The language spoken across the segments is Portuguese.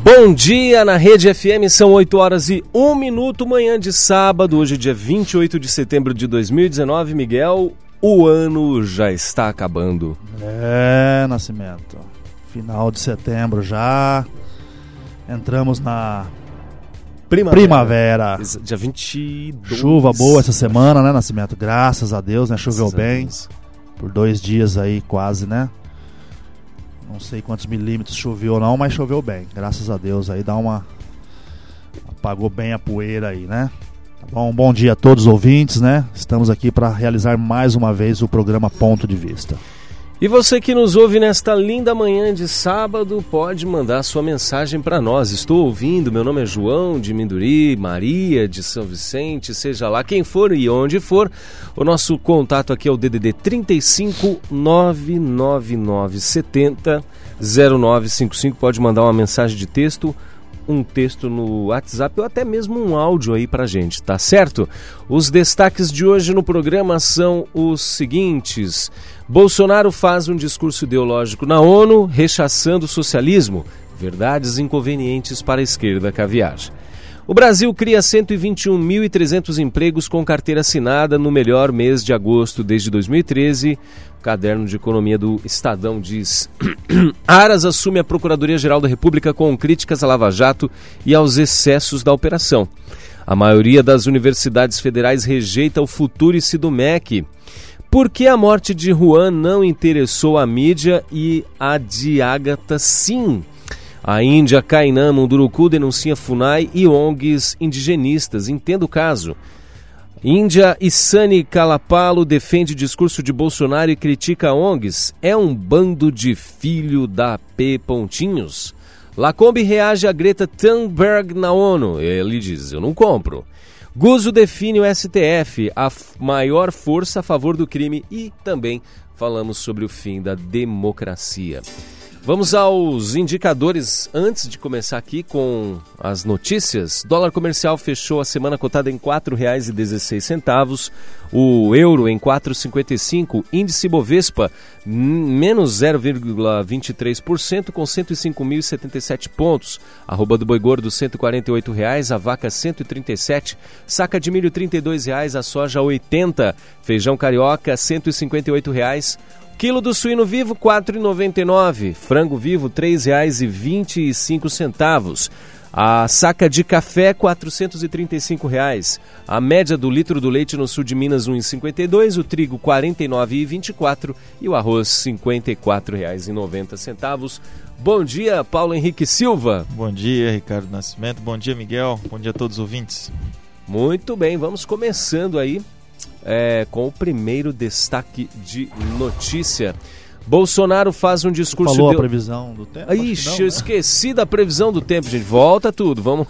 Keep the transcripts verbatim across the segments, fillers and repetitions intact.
Bom dia na Rede F M, são oito horas e um minuto, manhã de sábado, hoje dia vinte e oito de setembro de dois mil e dezenove. Miguel, o ano já está acabando. É, Nascimento, final de setembro já, entramos na primavera, primavera. Dia vinte e dois. Chuva boa essa semana, né, Nascimento? Graças a Deus, né, choveu bem, por dois dias aí quase, né? Não sei quantos milímetros choveu ou não, mas choveu bem. Graças a Deus aí, dá uma... apagou bem a poeira aí, né? Tá bom? Bom dia a todos os ouvintes, né? Estamos aqui para realizar mais uma vez o programa Ponto de Vista. E você que nos ouve nesta linda manhã de sábado, pode mandar sua mensagem para nós. Estou ouvindo, meu nome é João de Minduri, Maria de São Vicente, seja lá quem for e onde for. O nosso contato aqui é o D D D trinta e cinco, nove nove nove sete zero, zero nove cinco cinco. Pode mandar uma mensagem de texto, um texto no WhatsApp ou até mesmo um áudio aí pra gente, tá certo? Os destaques de hoje no programa são os seguintes: Bolsonaro faz um discurso ideológico na ONU, rechaçando o socialismo, verdades inconvenientes para a esquerda caviar. O Brasil cria cento e vinte e um mil e trezentos empregos com carteira assinada no melhor mês de agosto desde dois mil e treze. O caderno de economia do Estadão diz: Aras assume a Procuradoria-Geral da República com críticas à Lava Jato e aos excessos da operação. A maioria das universidades federais rejeita o Futurice do M E C. Por que a morte de Juan não interessou a mídia e a de Ágata sim? A Índia Kainan Munduruku denuncia FUNAI e O N Gs indigenistas. Entenda o caso. Índia Isani Kalapalo defende discurso de Bolsonaro e critica O N Gs. É um bando de filho da P. Pontinhos. Lacombe reage a Greta Thunberg na ONU. Ele diz, eu não compro. Guzzo define o S T F, a maior força a favor do crime, e também falamos sobre o fim da democracia. Vamos aos indicadores antes de começar aqui com as notícias. Dólar comercial fechou a semana cotada em quatro reais e dezesseis centavos, o euro em quatro reais e cinquenta e cinco centavos, índice Bovespa menos zero vírgula vinte e três por cento com cento e cinco mil e setenta e sete pontos, arroba do boi gordo cento e quarenta e oito reais, a vaca cento e trinta e sete, saca de milho trinta e dois reais, a soja oitenta, feijão carioca cento e cinquenta e oito reais, quilo do suíno vivo quatro reais e noventa e nove centavos, frango vivo três reais e vinte e cinco centavos, a saca de café quatrocentos e trinta e cinco reais, a média do litro do leite no sul de Minas um real e cinquenta e dois centavos, o trigo quarenta e nove reais e vinte e quatro centavos e o arroz cinquenta e quatro reais e noventa centavos. Bom dia, Paulo Henrique Silva. Bom dia, Ricardo Nascimento. Bom dia, Miguel. Bom dia a todos os ouvintes. Muito bem, vamos começando aí É, com o primeiro destaque de notícia. Bolsonaro faz um discurso... Falou de... a previsão do tempo? Ixi, não, eu né? esqueci da previsão do tempo, gente. Volta tudo, vamos...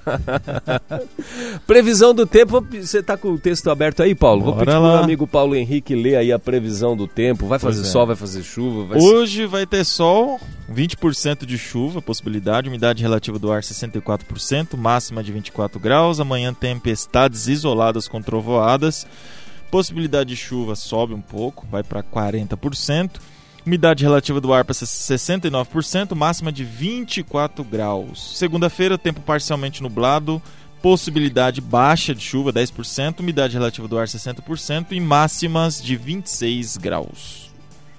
Previsão do tempo, você tá com o texto aberto aí, Paulo? Bora Vou pedir lá. pro meu amigo Paulo Henrique ler aí a previsão do tempo. Vai fazer Pois é. sol, vai fazer chuva? Vai... Hoje vai ter sol, vinte por cento de chuva, possibilidade, umidade relativa do ar sessenta e quatro por cento, máxima de vinte e quatro graus. Amanhã tempestades isoladas com trovoadas. Possibilidade de chuva sobe um pouco, vai para quarenta por cento. Umidade relativa do ar para sessenta e nove por cento, máxima de vinte e quatro graus. Segunda-feira, tempo parcialmente nublado, possibilidade baixa de chuva, dez por cento. Umidade relativa do ar sessenta por cento e máximas de vinte e seis graus.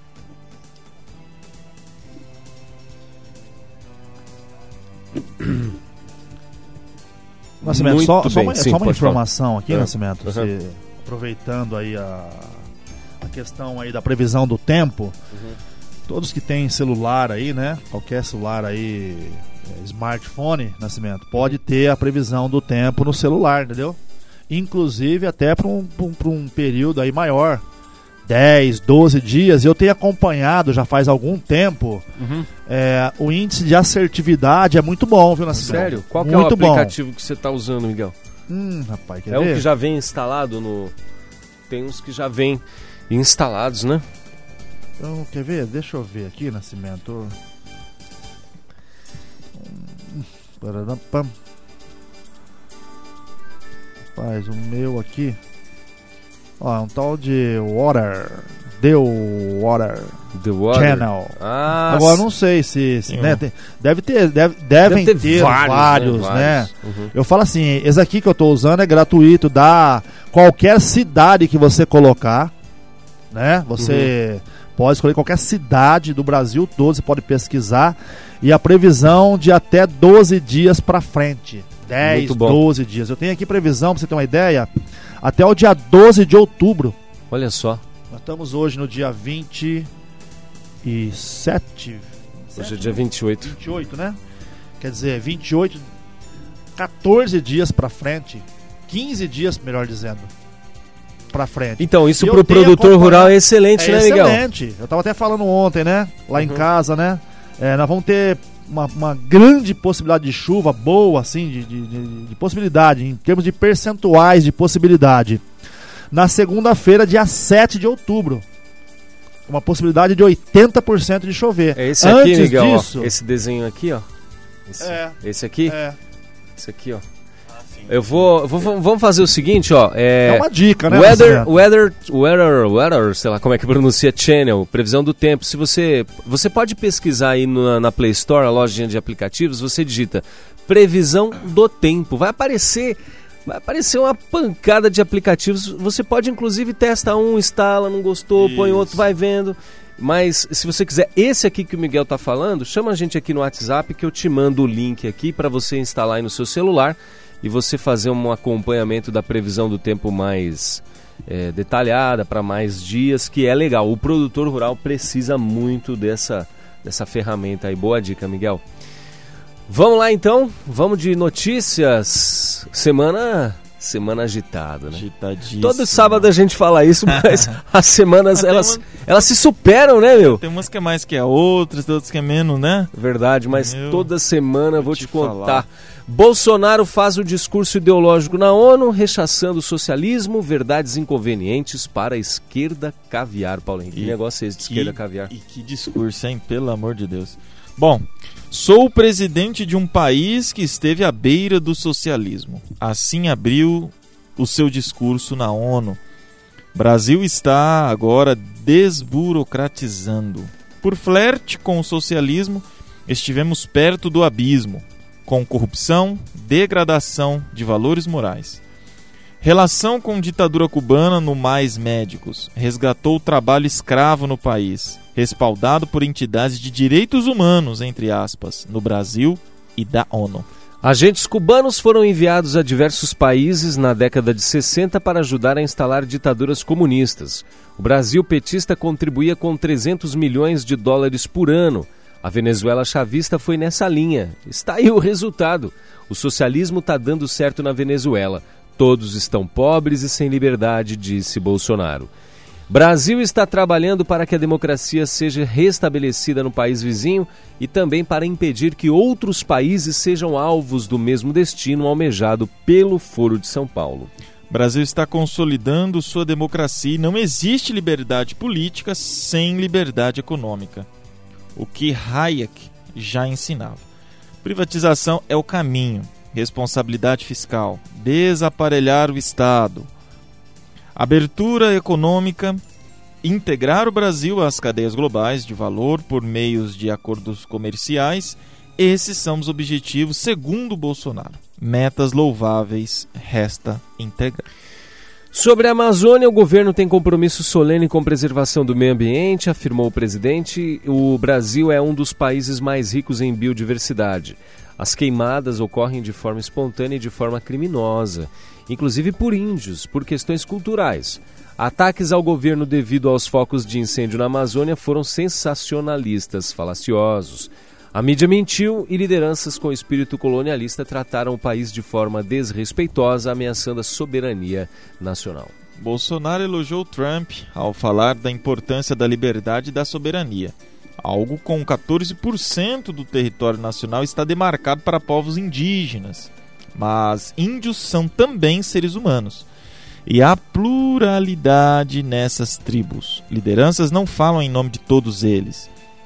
Nascimento, Muito só, só bem, uma, sim, só uma pode informação aqui, É. Nascimento, Uhum. você, aproveitando aí a, a questão aí da previsão do tempo, Uhum. todos que têm celular aí, né, qualquer celular aí, é, smartphone, Nascimento, pode ter a previsão do tempo no celular, entendeu? Inclusive até para um, pra um, pra um período aí maior, dez, doze dias. Eu tenho acompanhado já faz algum tempo. Uhum. É, o índice de assertividade é muito bom, viu, Nascimento? Sério? Qual que muito é o bom. aplicativo que você está usando, Miguel? Hum, rapaz, quer É ver? um que já vem instalado no... Tem uns que já vem instalados, né? Então, quer ver? Deixa eu ver aqui, Nascimento. Hum, pararam-pam. Rapaz, o meu aqui. Ó, é um tal de Water. The Water, The Water Channel. Ah, Agora não sei se, se né, tem, deve ter, deve, devem deve ter, ter vários, vários, né? né? Uhum. Eu falo assim, esse aqui que eu tô usando é gratuito, dá qualquer cidade que você colocar, né? Você uhum. pode escolher qualquer cidade do Brasil todo, você pode pesquisar, e a previsão de até doze dias pra frente. dez, doze dias. Eu tenho aqui previsão, pra você ter uma ideia, até o dia doze de outubro. Olha só. Nós estamos hoje no dia vinte e sete. Hoje é dia vinte e oito. vinte e oito, né? Quer dizer, vinte e oito, quatorze dias pra frente, quinze dias, melhor dizendo, pra frente. Então, isso e pro produtor rural é excelente, é né, Miguel? Excelente. Eu tava até falando ontem, né? Lá uhum. em casa, né? É, nós vamos ter uma, uma grande possibilidade de chuva, boa, assim, de, de, de, de possibilidade, em termos de percentuais de possibilidade. Na segunda-feira, dia sete de outubro. Uma possibilidade de oitenta por cento de chover. É esse aqui, Antes Miguel, disso, ó, esse desenho aqui, ó. Esse, é, esse aqui? É. Esse aqui, ó. Ah, sim. Eu vou, vou. Vamos fazer o seguinte, ó. É, é uma dica, né? Weather, weather, weather, weather, sei lá como é que pronuncia, Channel, previsão do tempo. Se você. Você pode pesquisar aí na, na Play Store, a lojinha de aplicativos, você digita previsão do tempo. Vai aparecer. Vai aparecer uma pancada de aplicativos. Você pode inclusive testar um, instala, não gostou, Isso. põe outro, vai vendo. Mas se você quiser esse aqui que o Miguel tá falando, chama a gente aqui no WhatsApp que eu te mando o link aqui para você instalar aí no seu celular e você fazer um acompanhamento da previsão do tempo mais é, detalhada, para mais dias, que é legal. O produtor rural precisa muito dessa, dessa ferramenta aí. Boa dica, Miguel. Vamos lá então, vamos de notícias. Semana, semana agitada, né? Agitadíssima. Todo sábado a gente fala isso, mas as semanas elas, uma... elas se superam, né, meu? Tem umas que é mais que a outras, tem outras que é menos, né? Verdade, mas meu, toda semana eu vou te, te contar. Falar. Bolsonaro faz o discurso ideológico na ONU, rechaçando o socialismo, verdades inconvenientes para a esquerda caviar, Paulo Henrique. Que negócio é esse de que, esquerda caviar? E que discurso, hein? Pelo amor de Deus. Bom, sou o presidente de um país que esteve à beira do socialismo. Assim abriu o seu discurso na ONU. Brasil está agora desburocratizando. Por flerte com o socialismo, estivemos perto do abismo, com corrupção, degradação de valores morais. Relação com ditadura cubana no Mais Médicos. Resgatou o trabalho escravo no país, respaldado por entidades de direitos humanos, entre aspas, no Brasil e da ONU. Agentes cubanos foram enviados a diversos países na década de sessenta para ajudar a instalar ditaduras comunistas. O Brasil petista contribuía com trezentos milhões de dólares por ano. A Venezuela chavista foi nessa linha. Está aí o resultado. O socialismo está dando certo na Venezuela. Todos estão pobres e sem liberdade, disse Bolsonaro. Brasil está trabalhando para que a democracia seja restabelecida no país vizinho e também para impedir que outros países sejam alvos do mesmo destino almejado pelo Foro de São Paulo. Brasil está consolidando sua democracia e não existe liberdade política sem liberdade econômica. O que Hayek já ensinava. Privatização é o caminho. Responsabilidade fiscal. Desaparelhar o Estado. Abertura econômica. Integrar o Brasil às cadeias globais de valor por meios de acordos comerciais. Esses são os objetivos, segundo Bolsonaro. Metas louváveis, resta integrar. Sobre a Amazônia, o governo tem compromisso solene com a preservação do meio ambiente, afirmou o presidente. O Brasil é um dos países mais ricos em biodiversidade. As queimadas ocorrem de forma espontânea e de forma criminosa, inclusive por índios, por questões culturais. Ataques ao governo devido aos focos de incêndio na Amazônia foram sensacionalistas, falaciosos. A mídia mentiu e lideranças com espírito colonialista trataram o país de forma desrespeitosa, ameaçando a soberania nacional. Bolsonaro elogiou Trump ao falar da importância da liberdade e da soberania. Algo com quatorze por cento do território nacional está demarcado para povos indígenas. Mas índios são também seres humanos. E há pluralidade nessas tribos. Lideranças não falam em nome de todos eles.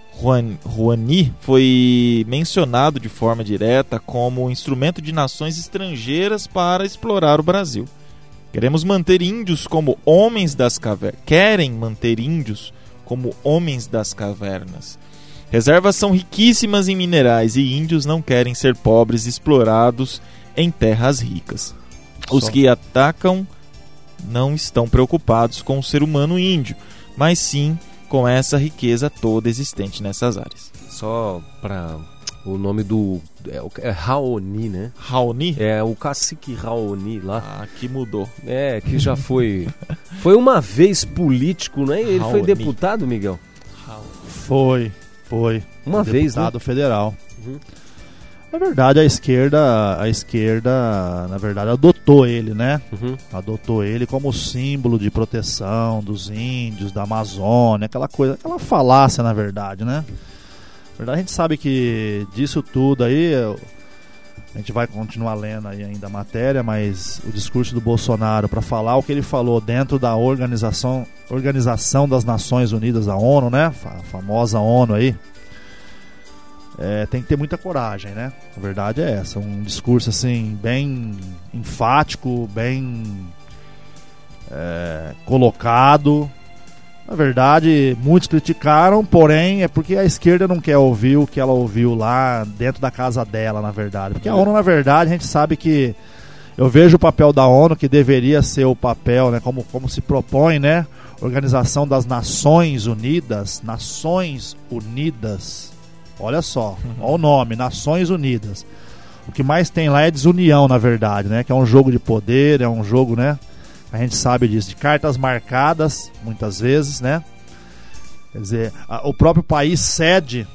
Rouhani foi mencionado de forma direta como instrumento de nações estrangeiras para explorar o Brasil. Queremos manter índios como homens das cavernas. Querem manter índios como homens das cavernas. Reservas são riquíssimas em minerais e índios não querem ser pobres explorados em terras ricas. Os Só. que atacam não estão preocupados com o ser humano índio, mas sim com essa riqueza toda existente nessas áreas. Só para o nome do... É, é Raoni, né? Raoni? É o cacique Raoni lá. Ah, que mudou. É, que já foi... foi uma vez político, né? Ele Raoni. foi deputado, Miguel? Foi, foi. Uma vez, né? Deputado federal. Uhum. Na verdade, a esquerda, a esquerda, na verdade, adotou ele, né? Uhum. Adotou ele como símbolo de proteção dos índios, da Amazônia, aquela coisa, aquela falácia, na verdade, né? Na verdade, a gente sabe que disso tudo aí, a gente vai continuar lendo aí ainda a matéria, mas o discurso do Bolsonaro, para falar o que ele falou dentro da organização, organização das Nações Unidas, a ONU, né? A famosa ONU aí. É, tem que ter muita coragem, né? A verdade é essa, um discurso assim bem enfático, bem é, colocado. Na verdade, muitos criticaram, porém é porque a esquerda não quer ouvir o que ela ouviu lá dentro da casa dela, na verdade. Porque a ONU, na verdade, a gente sabe que eu vejo o papel da ONU, que deveria ser o papel, né, como, como se propõe, né? Organização das Nações Unidas, Nações Unidas. Olha só, olha o nome, Nações Unidas. O que mais tem lá é desunião, na verdade, né? Que é um jogo de poder, é um jogo, né? A gente sabe disso, de cartas marcadas, muitas vezes, né? Quer dizer, a, o próprio país sede,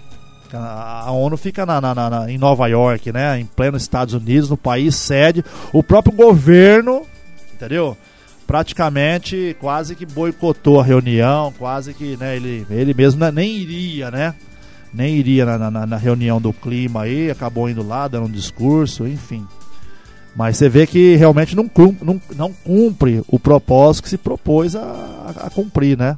a, a ONU fica na, na, na, em Nova York, né? Em pleno Estados Unidos, no país sede. O próprio governo, entendeu? Praticamente quase que boicotou a reunião, quase que, né? Ele, ele mesmo né, nem iria, né? Nem iria na, na, na reunião do clima aí, acabou indo lá, dando um discurso, enfim. Mas você vê que realmente não cumpre, não, não cumpre o propósito que se propôs a, a cumprir, né?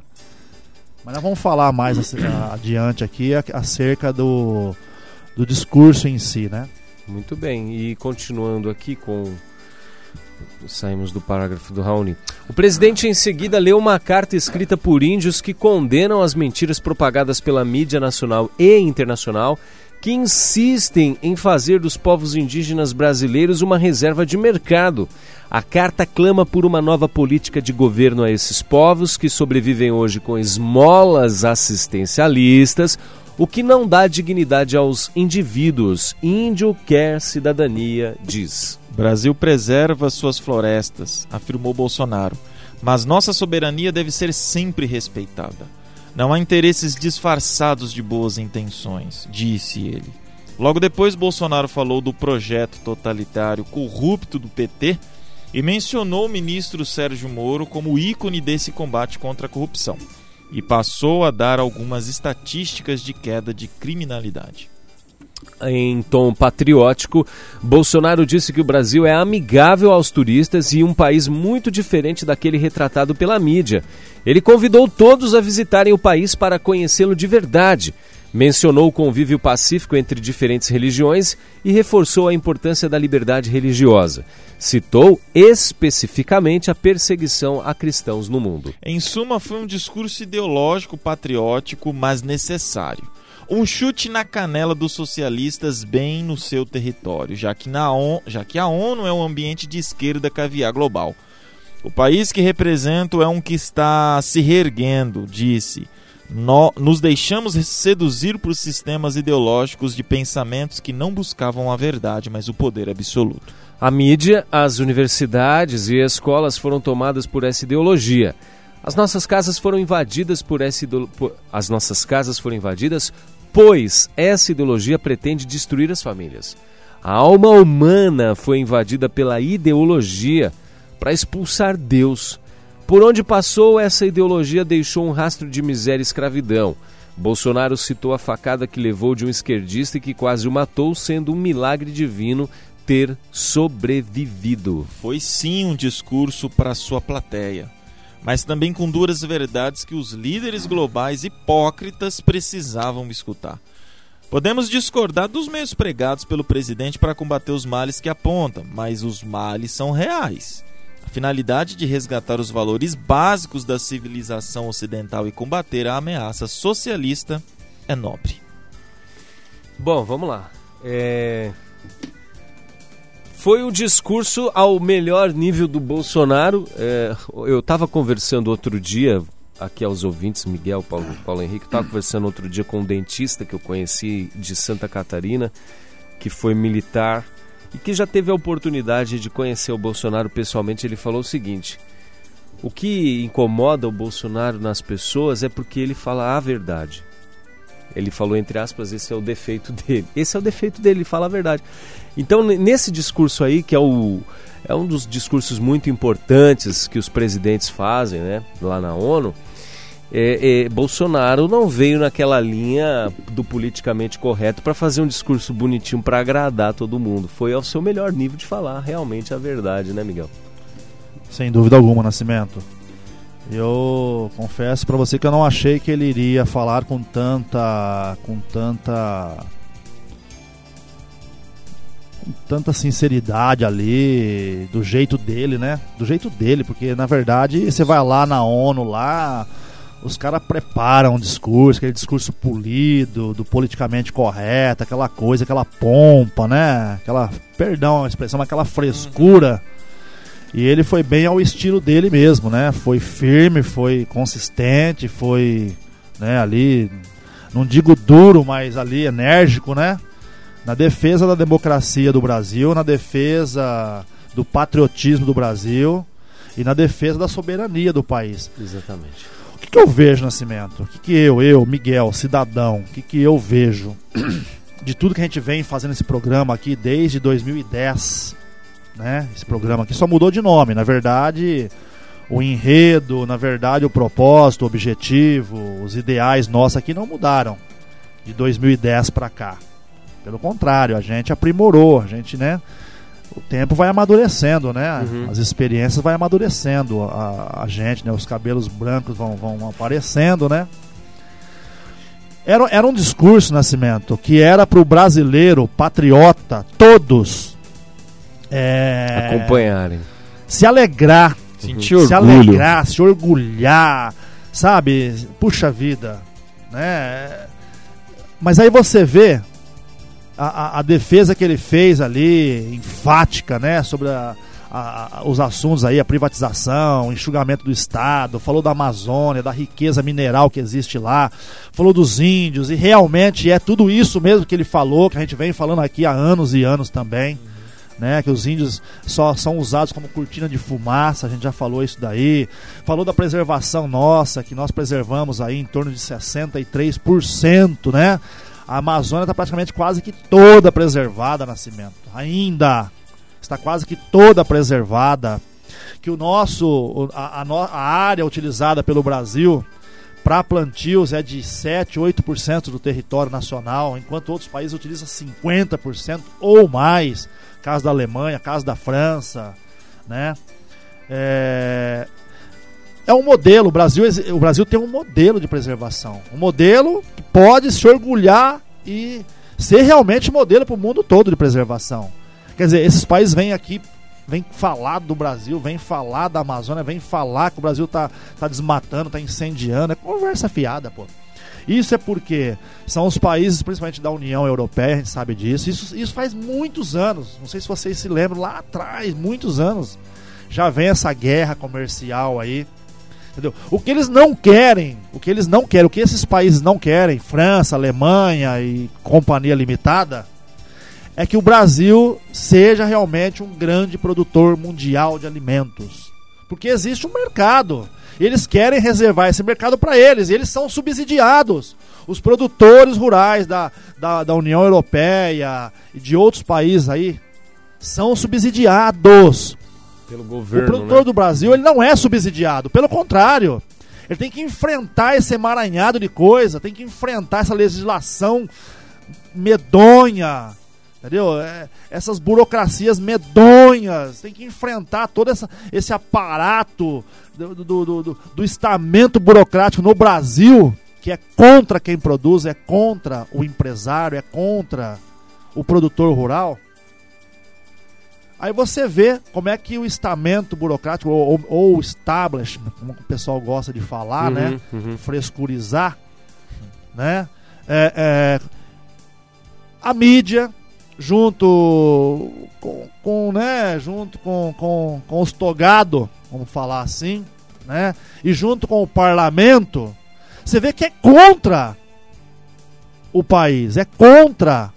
Mas nós vamos falar mais adiante aqui acerca do, do discurso em si, né? Muito bem, e continuando aqui com... Saímos do parágrafo do Raoni. O presidente em seguida leu uma carta escrita por índios que condenam as mentiras propagadas pela mídia nacional e internacional que insistem em fazer dos povos indígenas brasileiros uma reserva de mercado. A carta clama por uma nova política de governo a esses povos que sobrevivem hoje com esmolas assistencialistas, o que não dá dignidade aos indivíduos. Índio quer cidadania, diz. Brasil preserva suas florestas, afirmou Bolsonaro, mas nossa soberania deve ser sempre respeitada. Não há interesses disfarçados de boas intenções, disse ele. Logo depois, Bolsonaro falou do projeto totalitário corrupto do P T e mencionou o ministro Sérgio Moro como ícone desse combate contra a corrupção e passou a dar algumas estatísticas de queda de criminalidade. Em tom patriótico, Bolsonaro disse que o Brasil é amigável aos turistas e um país muito diferente daquele retratado pela mídia. Ele convidou todos a visitarem o país para conhecê-lo de verdade. Mencionou o convívio pacífico entre diferentes religiões e reforçou a importância da liberdade religiosa. Citou especificamente a perseguição a cristãos no mundo. Em suma, foi um discurso ideológico, patriótico, mas necessário. Um chute na canela dos socialistas bem no seu território, já que, na ONU, já que a ONU é um ambiente de esquerda caviar global. O país que represento é um que está se reerguendo, disse. No, nos deixamos seduzir por sistemas ideológicos de pensamentos que não buscavam a verdade, mas o poder absoluto. A mídia, as universidades e escolas foram tomadas por essa ideologia. As nossas casas foram invadidas por essa ideologia. As nossas casas foram invadidas, pois essa ideologia pretende destruir as famílias. A alma humana foi invadida pela ideologia para expulsar Deus. Por onde passou, essa ideologia deixou um rastro de miséria e escravidão. Bolsonaro citou a facada que levou de um esquerdista e que quase o matou, sendo um milagre divino ter sobrevivido. Foi sim um discurso para sua plateia, mas também com duras verdades que os líderes globais hipócritas precisavam escutar. Podemos discordar dos meios pregados pelo presidente para combater os males que aponta, mas os males são reais. finalidade de resgatar os valores básicos da civilização ocidental e combater a ameaça socialista é nobre. Bom, vamos lá. É... Foi o discurso ao melhor nível do Bolsonaro. É... Eu estava conversando outro dia, aqui aos ouvintes, Miguel, Paulo, Paulo Henrique, estava conversando outro dia com um dentista que eu conheci de Santa Catarina, que foi militar e que já teve a oportunidade de conhecer o Bolsonaro pessoalmente. Ele falou o seguinte: o que incomoda o Bolsonaro nas pessoas é porque ele fala a verdade. Ele falou, entre aspas, esse é o defeito dele. Esse é o defeito dele, ele fala a verdade. Então, nesse discurso aí, que é, o, é um dos discursos muito importantes que os presidentes fazem, né, lá na ONU, é, é, Bolsonaro não veio naquela linha do politicamente correto para fazer um discurso bonitinho para agradar todo mundo. Foi ao seu melhor nível de falar realmente a verdade, né, Miguel? Sem dúvida alguma, Nascimento. Eu confesso para você que eu não achei que ele iria falar com tanta com tanta com tanta sinceridade ali, do jeito dele, né? Do jeito dele, porque na verdade você vai lá na ONU lá, os caras preparam um discurso, aquele discurso polido, do politicamente correto, aquela coisa, aquela pompa, né? Aquela, perdão a expressão, mas aquela frescura. E ele foi bem ao estilo dele mesmo, né? Foi firme, foi consistente, foi, né, ali, não digo duro, mas ali enérgico, né? Na defesa da democracia do Brasil, na defesa do patriotismo do Brasil e na defesa da soberania do país. Exatamente. O que, que eu vejo, Nascimento? O que, que eu, eu, Miguel, cidadão, o que, que eu vejo de tudo que a gente vem fazendo esse programa aqui desde dois mil e dez, né? Esse programa aqui só mudou de nome. Na verdade, o enredo, na verdade, o propósito, o objetivo, os ideais nossos aqui não mudaram de dois mil e dez para cá. Pelo contrário, a gente aprimorou, a gente, né? O tempo vai amadurecendo, né? Uhum. As experiências vai amadurecendo a, a gente, né? Os cabelos brancos vão, vão aparecendo, né? Era, era um discurso, Nascimento, que era para o brasileiro patriota, todos é, acompanharem, se alegrar, sentir se orgulho, alegrar, se orgulhar, sabe? Puxa vida, né? Mas aí você vê a, a, a defesa que ele fez ali, enfática, né? Sobre a, a, a, os assuntos aí, a privatização, o enxugamento do Estado, falou da Amazônia, da riqueza mineral que existe lá, falou dos índios, e realmente é tudo isso mesmo que ele falou, que a gente vem falando aqui há anos e anos também. Né, que os índios só são usados como cortina de fumaça, a gente já falou isso daí. Falou da preservação nossa, que nós preservamos aí em torno de sessenta e três por cento, né? A Amazônia está praticamente quase que toda preservada, Nascimento. Ainda está quase que toda preservada. Que o nosso, a, a, a área utilizada pelo Brasil para plantios é de sete, oito por cento do território nacional, enquanto outros países utilizam cinquenta por cento ou mais. Caso da Alemanha, caso da França, né? É, é um modelo, o Brasil, o Brasil tem um modelo de preservação. Um modelo que pode se orgulhar e ser realmente modelo para o mundo todo de preservação. Quer dizer, esses países vêm aqui, vêm falar do Brasil, vêm falar da Amazônia, vêm falar que o Brasil tá, tá desmatando, tá incendiando. É conversa fiada, pô. Isso é porque são os países, principalmente da União Europeia, a gente sabe disso. Isso, isso faz muitos anos, não sei se vocês se lembram, lá atrás, muitos anos, já vem essa guerra comercial aí, entendeu? O que eles não querem, o que eles não querem, o que esses países não querem, França, Alemanha e Companhia Limitada, é que o Brasil seja realmente um grande produtor mundial de alimentos. Porque existe um mercado. Eles querem reservar esse mercado para eles, e eles são subsidiados. Os produtores rurais da, da, da União Europeia e de outros países aí são subsidiados pelo governo. O produtor, né, do Brasil, ele não é subsidiado, pelo contrário, ele tem que enfrentar esse emaranhado de coisa, tem que enfrentar essa legislação medonha, entendeu? É, essas burocracias medonhas, tem que enfrentar todo essa, esse aparato do, do, do, do, do estamento burocrático no Brasil, que é contra quem produz, é contra o empresário, é contra o produtor rural. Aí você vê como é que o estamento burocrático, ou, ou, ou establishment, como o pessoal gosta de falar, Uhum, né? uhum. Frescurizar, né? É, é, a mídia, junto com, com, né? junto com, com, com os togados, vamos falar assim, né? E junto com o parlamento, você vê que é contra o país, é contra.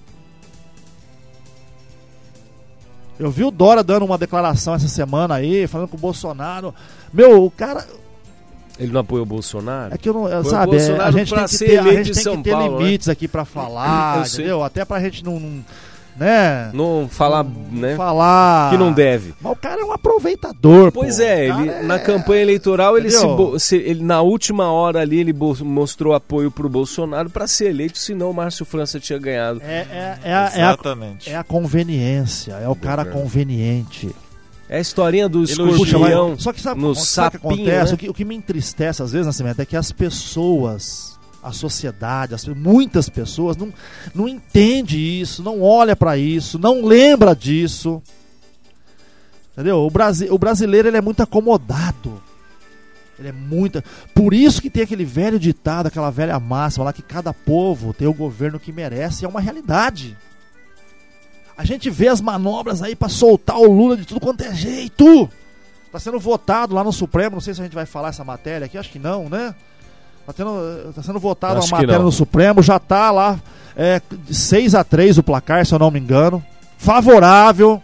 Eu vi o Dória dando uma declaração essa semana aí, falando com o Bolsonaro. Meu, o cara... Ele não apoia o Bolsonaro? É que eu não... Foi sabe, o Bolsonaro a gente pra tem que ser ter, a eleito gente em tem São que ter Paulo, limites, né? Aqui pra falar, Eu sei. entendeu? Até pra gente não... não né? Não falar, Não né? falar... Que não deve. Mas o cara é um aproveitador, Pois pô. é, O cara ele, é- na campanha eleitoral, ele, se, Entendeu? bo- se- ele na última hora ali, ele bo- mostrou apoio pro Bolsonaro para ser eleito, senão o Márcio França tinha ganhado. É, é, é, a, é, a, Exatamente. é a conveniência, é o cara Governo. conveniente. É a historinha do Elogio. Puxa, mas- escorpião só que sabe, no sabe o que sapinho, acontece? né? O, que, o que me entristece às vezes, Nascimento, é que as pessoas, a sociedade, as, muitas pessoas não, não entende isso, não olha pra isso, não lembra disso. Entendeu? O, Brasi, o brasileiro ele é muito acomodado. Ele é muito. Por isso que tem aquele velho ditado, aquela velha máxima lá que cada povo tem o governo que merece, é uma realidade. A gente vê as manobras aí pra soltar o Lula de tudo quanto é jeito. Tá sendo votado lá no Supremo, não sei se a gente vai falar essa matéria aqui, acho que não, né? Tá, tendo, tá sendo votado Acho uma que matéria não. no Supremo, já tá lá é, seis a três o placar, se eu não me engano. Favorável.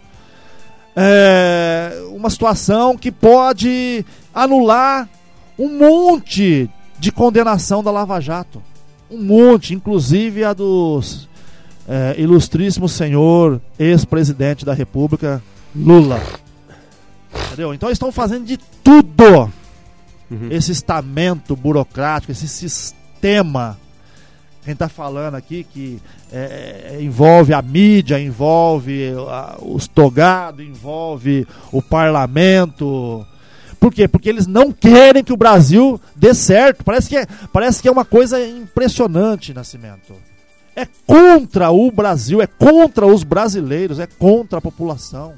É, uma situação que pode anular um monte de condenação da Lava Jato. Um monte, inclusive a dos é, ilustríssimo senhor ex-presidente da República, Lula. Entendeu? Então eles estão fazendo de tudo. Uhum. Esse estamento burocrático, esse sistema. A gente está falando aqui que é, envolve a mídia, envolve a, os togados, envolve o parlamento. Por quê? Porque eles não querem que o Brasil dê certo. Parece que é, parece que é uma coisa impressionante, Nascimento. É contra o Brasil, é contra os brasileiros, é contra a população.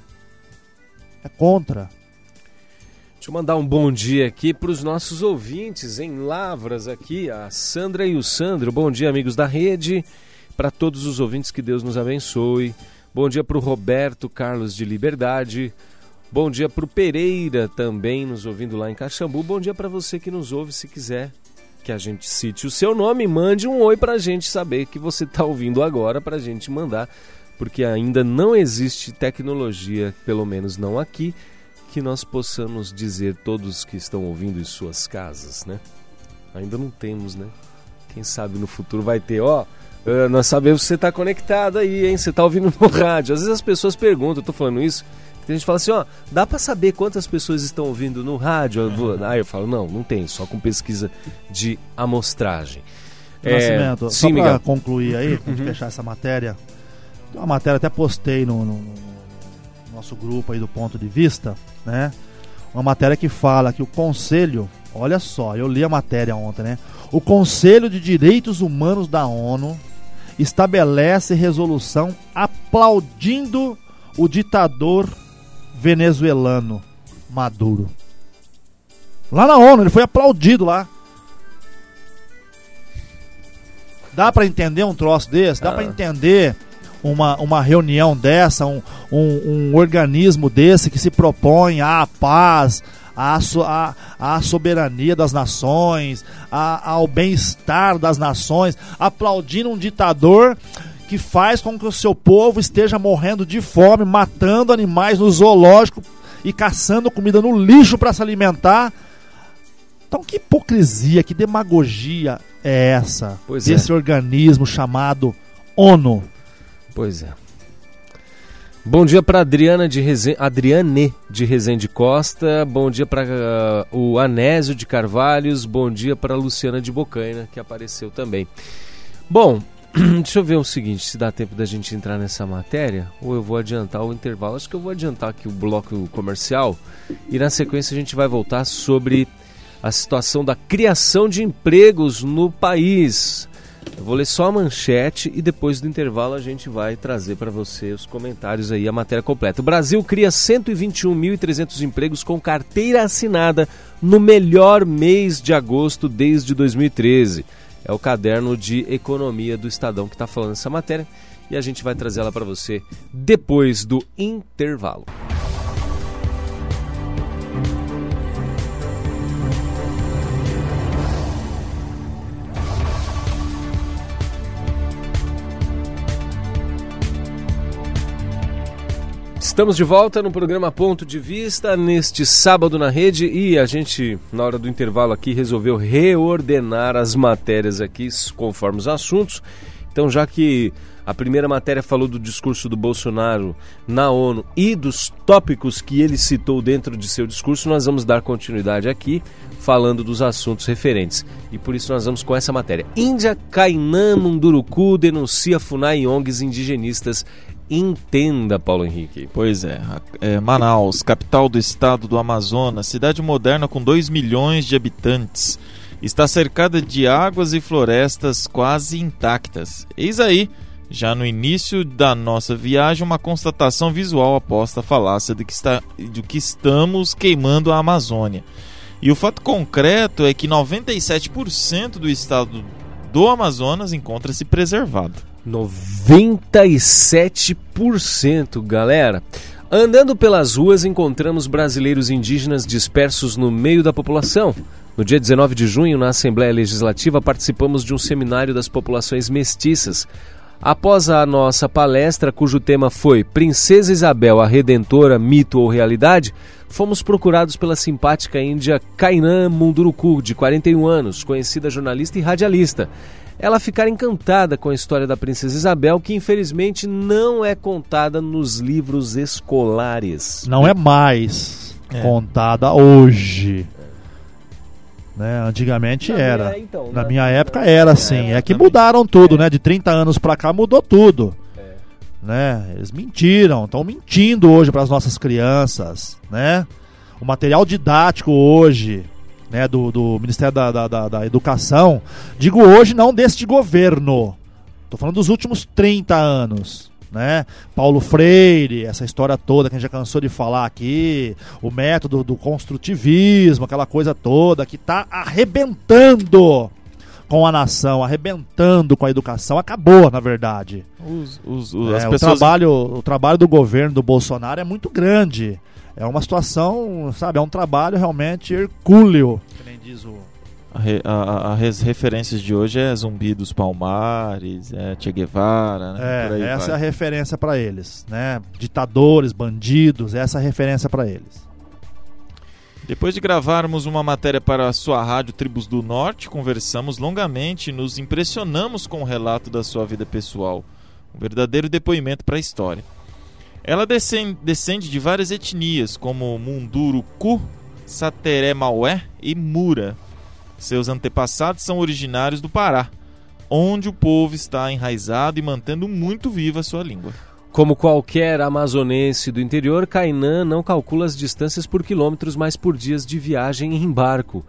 É contra. Deixa eu mandar um bom dia aqui para os nossos ouvintes em Lavras aqui, a Sandra e o Sandro. Bom dia, amigos da rede. Para todos os ouvintes, que Deus nos abençoe. Bom dia para o Roberto Carlos de Liberdade. Bom dia para o Pereira também, nos ouvindo lá em Caxambu. Bom dia para você que nos ouve, se quiser que a gente cite o seu nome, mande um oi para a gente saber que você está ouvindo agora, para a gente mandar, porque ainda não existe tecnologia, pelo menos não aqui, que nós possamos dizer todos que estão ouvindo em suas casas, né? Ainda não temos, né? Quem sabe no futuro vai ter, ó, uh, nós sabemos que você está conectado aí, hein? Você está ouvindo no rádio. Às vezes as pessoas perguntam, eu tô falando isso, que a gente fala assim, ó, dá para saber quantas pessoas estão ouvindo no rádio? Aí eu, ah, eu falo, não, não tem, só com pesquisa de amostragem. Nascimento, É, só sim, para Miguel. concluir aí, pra gente Uhum. fechar essa matéria, tem uma matéria, até postei no, no- no nosso grupo aí do Ponto de Vista, né? Uma matéria que fala que o Conselho, olha só, eu li a matéria ontem, né? O Conselho de Direitos Humanos da ONU estabelece resolução aplaudindo o ditador venezuelano Maduro. Lá na ONU, ele foi aplaudido lá. Dá pra entender um troço desse? Dá Ah. pra entender uma, uma reunião dessa, um, um, um organismo desse que se propõe à paz, à, so, à, à soberania das nações, à, ao bem-estar das nações, aplaudindo um ditador que faz com que o seu povo esteja morrendo de fome, matando animais no zoológico e caçando comida no lixo para se alimentar. Então que hipocrisia, que demagogia é essa Pois desse é. organismo chamado ONU? Pois é. Bom dia para Adriana de Resen... Adriane de Rezende Costa. Bom dia para uh, o Anésio de Carvalhos. Bom dia para Luciana de Bocaina, que apareceu também. Bom, deixa eu ver o seguinte, se dá tempo da gente entrar nessa matéria, ou eu vou adiantar o intervalo. Acho que eu vou adiantar aqui o bloco comercial e na sequência a gente vai voltar sobre a situação da criação de empregos no país. Eu vou ler só a manchete e depois do intervalo a gente vai trazer para você os comentários aí, a matéria completa. O Brasil cria cento e vinte e um mil e trezentos empregos com carteira assinada no melhor mês de agosto desde dois mil e treze. É o caderno de economia do Estadão que está falando essa matéria e a gente vai trazer ela para você depois do intervalo. Estamos de volta no programa Ponto de Vista, neste sábado na rede, e a gente, na hora do intervalo aqui, resolveu reordenar as matérias aqui, conforme os assuntos. Então, já que a primeira matéria falou do discurso do Bolsonaro na ONU e dos tópicos que ele citou dentro de seu discurso, nós vamos dar continuidade aqui, falando dos assuntos referentes. E por isso nós vamos com essa matéria. Índia, Kainan, Munduruku denuncia FUNAI e O N Gs indigenistas. Entenda, Paulo Henrique. Pois é, é, Manaus, capital do estado do Amazonas, cidade moderna com dois milhões de habitantes, está cercada de águas e florestas quase intactas. Eis aí, já no início da nossa viagem, uma constatação visual após a falácia de que, está, de que estamos queimando a Amazônia. E o fato concreto é que noventa e sete por cento do estado do Amazonas encontra-se preservado. noventa e sete por cento, galera. Andando pelas ruas, encontramos brasileiros indígenas dispersos no meio da população. No dia dezenove de junho, na Assembleia Legislativa, participamos de um seminário das populações mestiças. Após a nossa palestra, cujo tema foi Princesa Isabel, a Redentora, Mito ou Realidade, fomos procurados pela simpática índia Kainan Munduruku, de quarenta e um anos, conhecida jornalista e radialista. Ela ficara encantada com a história da Princesa Isabel, que infelizmente não é contada nos livros escolares. Não é mais é. contada hoje. Né? Antigamente na era. Minha, então, na, na minha época era sim. É, é que mudaram tudo, é. né? De trinta anos pra cá mudou tudo. É. Né? Eles mentiram, estão mentindo hoje para as nossas crianças. Né? O material didático hoje, né, do, do Ministério da, da, da, da Educação, digo hoje não deste governo, estou falando dos últimos trinta anos, né? Paulo Freire, essa história toda que a gente já cansou de falar aqui, o método do construtivismo, aquela coisa toda que está arrebentando com a nação, arrebentando com a educação, acabou, na verdade. Os, os, os, é, as pessoas... o, trabalho, o trabalho do governo do Bolsonaro é muito grande. É uma situação, sabe, é um trabalho realmente hercúleo. Que nem diz o... A re, a, a, as referências de hoje é Zumbi dos Palmares, é Che Guevara, né? É, Por aí essa vai. é a referência para eles, né? Ditadores, bandidos, essa é a referência para eles. Depois de gravarmos uma matéria para a sua rádio Tribos do Norte, conversamos longamente e nos impressionamos com o relato da sua vida pessoal. Um verdadeiro depoimento para a história. Ela descende de várias etnias, como Munduruku, Sateré Maué e Mura. Seus antepassados são originários do Pará, onde o povo está enraizado e mantendo muito viva a sua língua. Como qualquer amazonense do interior, Kainan não calcula as distâncias por quilômetros, mas por dias de viagem em barco.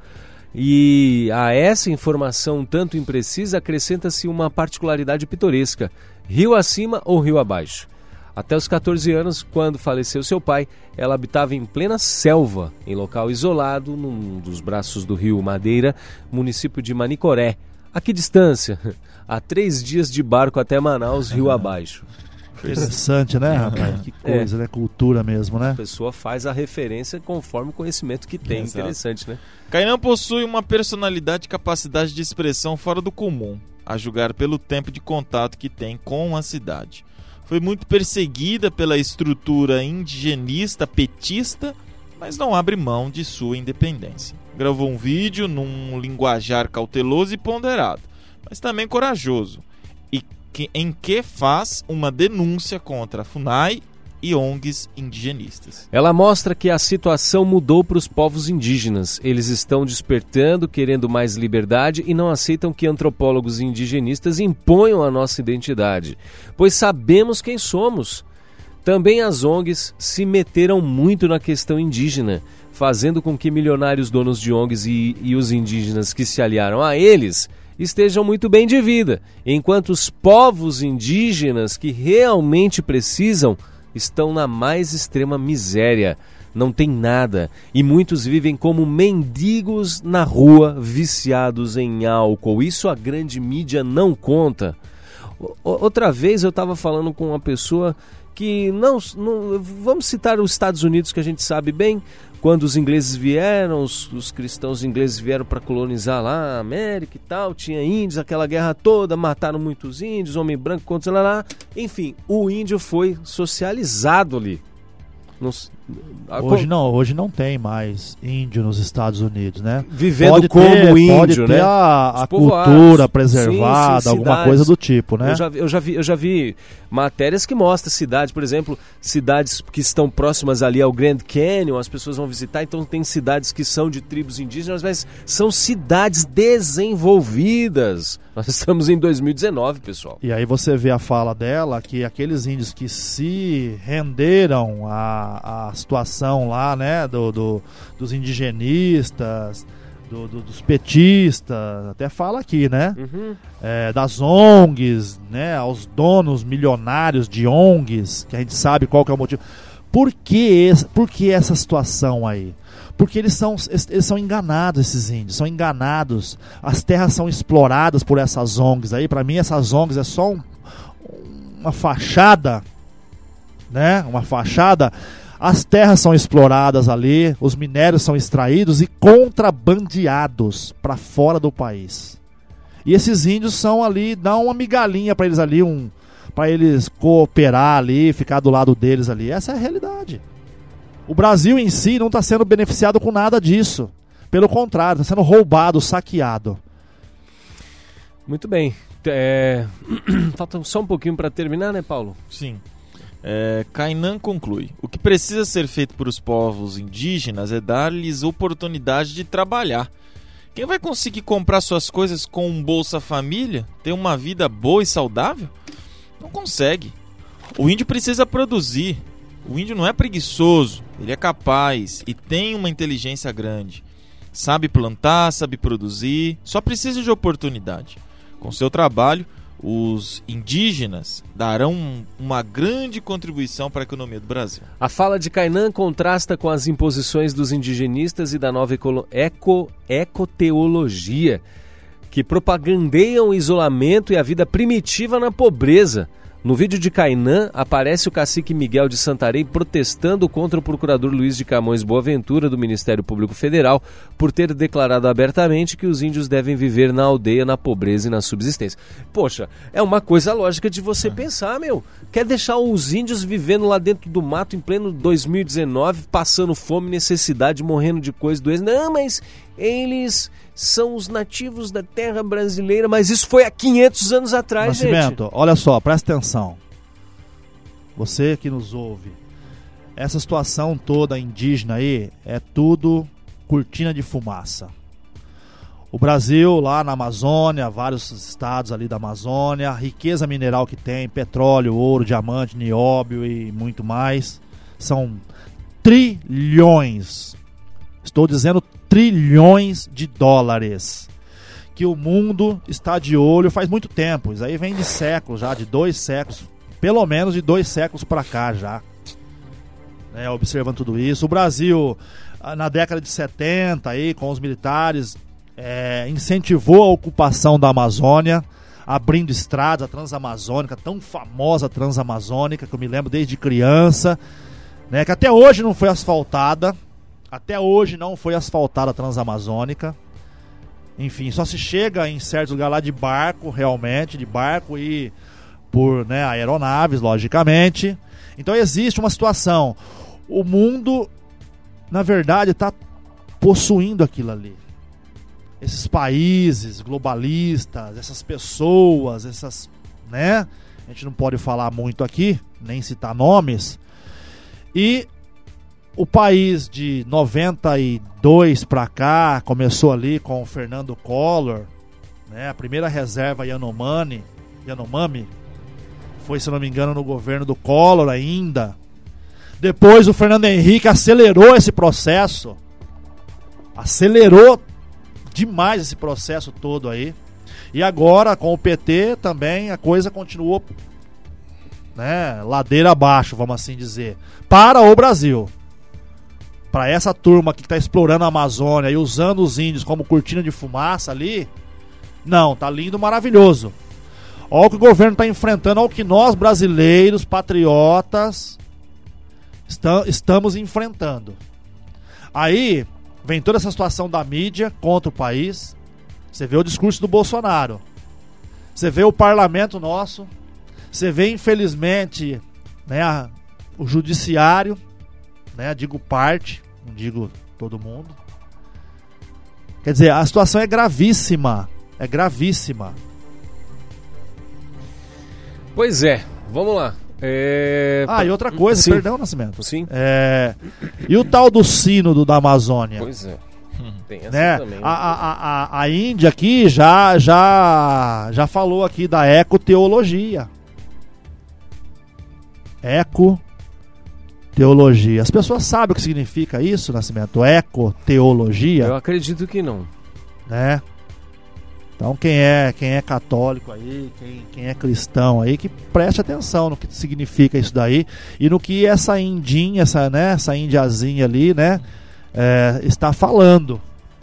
E a essa informação tanto imprecisa acrescenta-se uma particularidade pitoresca: rio acima ou rio abaixo. Até os catorze anos, quando faleceu seu pai, ela habitava em plena selva, em local isolado, num dos braços do rio Madeira, município de Manicoré. A que distância? A três dias de barco até Manaus, rio abaixo. Interessante, né, rapaz? Que coisa, é. né? Cultura mesmo, né? A pessoa faz a referência conforme o conhecimento que tem. Exato. Interessante, né? Kainan possui uma personalidade e capacidade de expressão fora do comum, a julgar pelo tempo de contato que tem com a cidade. Foi muito perseguida pela estrutura indigenista petista, mas não abre mão de sua independência. Gravou um vídeo num linguajar cauteloso e ponderado, mas também corajoso, e que, em que faz uma denúncia contra a FUNAI e O N Gs indigenistas. Ela mostra que a situação mudou para os povos indígenas. Eles estão despertando, querendo mais liberdade e não aceitam que antropólogos indigenistas imponham a nossa identidade, pois sabemos quem somos. Também as O N Gs se meteram muito na questão indígena, fazendo com que milionários donos de O N Gs e, e os indígenas que se aliaram a eles estejam muito bem de vida, enquanto os povos indígenas que realmente precisam estão na mais extrema miséria. Não tem nada, e muitos vivem como mendigos na rua, viciados em álcool. Isso a grande mídia não conta. Outra vez eu estava falando com uma pessoa que não, não... Vamos citar os Estados Unidos, que a gente sabe bem. Quando os ingleses vieram, os, os cristãos ingleses vieram para colonizar lá a América e tal, tinha índios, aquela guerra toda, mataram muitos índios, homem branco contra lá, lá. Enfim, o índio foi socializado ali. Nos, a, hoje não, hoje não tem mais índio nos Estados Unidos, né? Vivendo pode como ter, índio, pode ter né? a, a cultura preservada, sim, sim, alguma cidades. Coisa do tipo, né? Eu já, eu, já vi, eu já vi matérias que mostram cidades, por exemplo, cidades que estão próximas ali ao Grand Canyon, as pessoas vão visitar, então tem cidades que são de tribos indígenas, mas são cidades desenvolvidas. Nós estamos em dois mil e dezenove, pessoal. E aí você vê a fala dela, que aqueles índios que se renderam à, à situação lá, né, do, do, dos indigenistas, do, do, dos petistas, até fala aqui, né, uhum. é, das O N Gs, né, aos donos milionários de O N Gs, que a gente sabe qual que é o motivo. Por que, esse, por que essa situação aí? Porque eles são, eles são enganados, esses índios, são enganados. As terras são exploradas por essas O N Gs aí. Para mim, essas O N Gs é só um, uma fachada, né? Uma fachada. As terras são exploradas ali, os minérios são extraídos e contrabandeados para fora do país. E esses índios são ali, dá uma migalhinha para eles ali, um, para eles cooperar ali, ficar do lado deles ali. Essa é a realidade. O Brasil em si não está sendo beneficiado com nada disso. Pelo contrário, está sendo roubado, saqueado. Muito bem. É... Falta só um pouquinho para terminar, né, Paulo? Sim. É, Kainan conclui: o que precisa ser feito por os povos indígenas é dar-lhes oportunidade de trabalhar. Quem vai conseguir comprar suas coisas com um Bolsa Família, ter uma vida boa e saudável? Não consegue. O índio precisa produzir. O índio não é preguiçoso, ele é capaz e tem uma inteligência grande. Sabe plantar, sabe produzir, só precisa de oportunidade. Com seu trabalho, os indígenas darão uma grande contribuição para a economia do Brasil. A fala de Kainan contrasta com as imposições dos indigenistas e da nova eco, eco, ecoteologia, que propagandeiam o isolamento e a vida primitiva na pobreza. No vídeo de Kainan, aparece o cacique Miguel de Santarém protestando contra o procurador Luiz de Camões Boaventura, do Ministério Público Federal, por ter declarado abertamente que os índios devem viver na aldeia, na pobreza e na subsistência. Poxa, é uma coisa lógica de você é. pensar, meu. Quer deixar os índios vivendo lá dentro do mato em pleno dois mil e dezenove, passando fome, necessidade, morrendo de coisa, doença? Não, mas eles são os nativos da terra brasileira, mas isso foi há quinhentos anos atrás, Nascimento, gente. Olha só, presta atenção. Você que nos ouve, essa situação toda indígena aí é tudo cortina de fumaça. O Brasil, lá na Amazônia, vários estados ali da Amazônia, a riqueza mineral que tem, petróleo, ouro, diamante, nióbio e muito mais, são trilhões, estou dizendo trilhões de dólares, que o mundo está de olho faz muito tempo. Isso aí vem de séculos já, de dois séculos, pelo menos de dois séculos para cá já, né, observando tudo isso. O Brasil, na década de setenta, aí, com os militares, é, incentivou a ocupação da Amazônia, abrindo estradas, a Transamazônica, tão famosa Transamazônica, que eu me lembro desde criança, né, que até hoje não foi asfaltada. Até hoje não foi asfaltada a Transamazônica. Enfim, só se chega em certos lugares lá de barco, realmente, de barco e por, né, aeronaves, logicamente. Então existe uma situação. O mundo, na verdade, está possuindo aquilo ali. Esses países globalistas, essas pessoas, essas, né? A gente não pode falar muito aqui, nem citar nomes. E o país de noventa e dois para cá começou ali com o Fernando Collor, né? A primeira reserva Yanomami, Yanomami foi, se não me engano, no governo do Collor ainda. Depois o Fernando Henrique acelerou esse processo, acelerou demais esse processo todo aí. E agora, com o P T, também a coisa continuou, né, ladeira abaixo, vamos assim dizer, para o Brasil. Para essa turma que está explorando a Amazônia e usando os índios como cortina de fumaça ali, não, tá lindo, maravilhoso. Olha o que o governo está enfrentando, olha o que nós brasileiros, patriotas, está, estamos enfrentando. Aí vem toda essa situação da mídia contra o país. Você vê o discurso do Bolsonaro, você vê o parlamento nosso, você vê infelizmente, né, a, o judiciário, né, digo parte, não digo todo mundo. Quer dizer, a situação é gravíssima, é gravíssima. Pois é, vamos lá. É... Ah, e outra coisa, Sim. perdão, Nascimento. Sim. É... E o tal do sínodo da Amazônia? Pois é. Tem essa Né? também. A, a, a, a Índia aqui já, já, já falou aqui da ecoteologia. Ecoteologia. As pessoas sabem o que significa isso, Nascimento? Ecoteologia? Eu acredito que não. Né? Então quem é, quem é católico aí, quem, quem é cristão aí, que preste atenção no que significa isso daí e no que essa indinha, essa, né, essa indiazinha ali, né, é, está falando.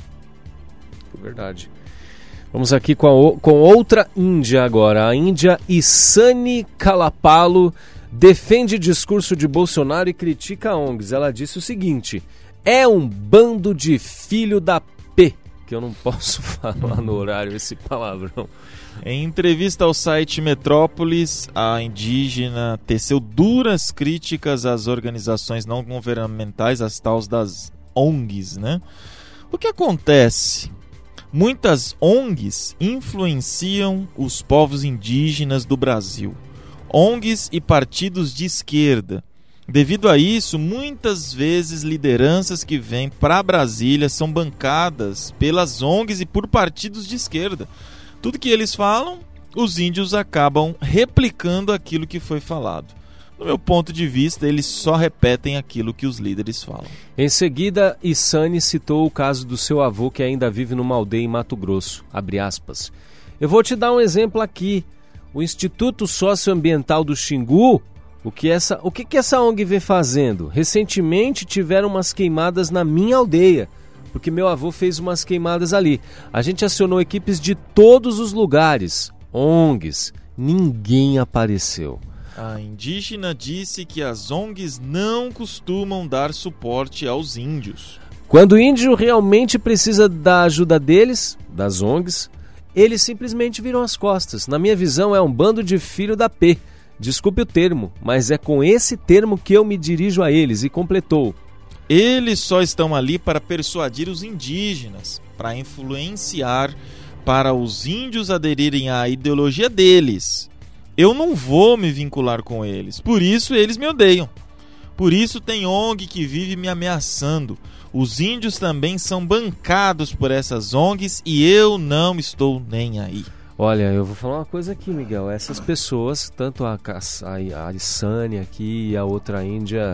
Verdade. Vamos aqui com, a, com outra Índia agora. A Índia Isani Kalapalo defende discurso de Bolsonaro e critica O N Gs. Ela disse o seguinte: é um bando de filho da P, que eu não posso falar no horário esse palavrão. Em entrevista ao site Metrópolis, a indígena teceu duras críticas às organizações não governamentais, as tais das O N Gs, né? O que acontece? Muitas O N Gs influenciam os povos indígenas do Brasil, O N Gs e partidos de esquerda. Devido a isso, muitas vezes lideranças que vêm para Brasília são bancadas pelas O N Gs e por partidos de esquerda. Tudo que eles falam, os índios acabam replicando aquilo que foi falado. Do meu ponto de vista, eles só repetem aquilo que os líderes falam. Em seguida, Isani citou o caso do seu avô que ainda vive numa aldeia em Mato Grosso. Abre aspas. Eu vou te dar um exemplo aqui. O Instituto Socioambiental do Xingu, o que, essa, o que, que essa O N G vem fazendo? Recentemente tiveram umas queimadas na minha aldeia, porque meu avô fez umas queimadas ali. A gente acionou equipes de todos os lugares, O N Gs. Ninguém apareceu. A indígena disse que as O N Gs não costumam dar suporte aos índios. Quando o índio realmente precisa da ajuda deles, das O N Gs, eles simplesmente viram as costas. Na minha visão, é um bando de filho da P. Desculpe o termo, mas é com esse termo que eu me dirijo a eles, e completou. Eles só estão ali para persuadir os indígenas, para influenciar para os índios aderirem à ideologia deles. Eu não vou me vincular com eles, por isso eles me odeiam. Por isso tem O N G que vive me ameaçando. Os índios também são bancados por essas O N Gs e eu não estou nem aí. Olha, eu vou falar uma coisa aqui, Miguel. Essas pessoas, tanto a, a, a Isani aqui e a outra índia,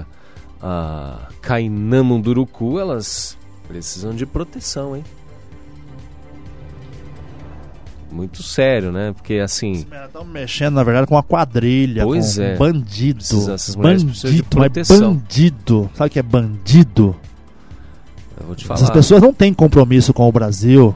a Kainamunduruku, elas precisam de proteção, hein? Muito sério, né? Porque assim... Estão mexendo, na verdade, com uma quadrilha, pois com é. um bandido. Essas mulheres precisam de Bandido, mas proteção. bandido. Sabe o que é bandido? Eu vou te falar. Essas pessoas não têm compromisso com o Brasil.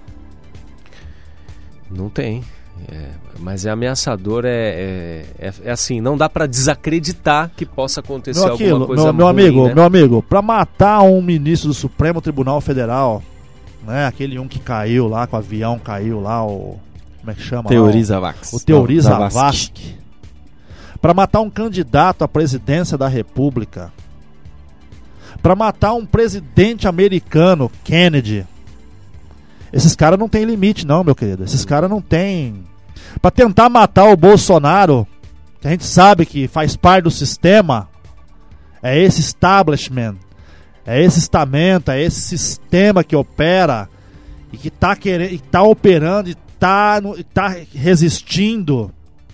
Não tem. É, mas é ameaçador, é, é, é, é assim, não dá pra desacreditar que possa acontecer Meu, aquilo, alguma coisa meu, meu ruim, amigo, né? meu amigo, pra matar um ministro do Supremo Tribunal Federal, né, aquele um que caiu lá, com o avião caiu lá, o... como é que chama? Teori lá, Zavascki. O, o Teori Não, Zavascki. Pra matar um candidato à presidência da República, pra matar um presidente americano, Kennedy. Esses caras não tem limite não, meu querido. Esses caras não tem... Pra tentar matar o Bolsonaro, que a gente sabe que faz parte do sistema, é esse establishment, é esse estamento, é esse sistema que opera e que tá, querendo, e tá operando e tá, no, e tá resistindo.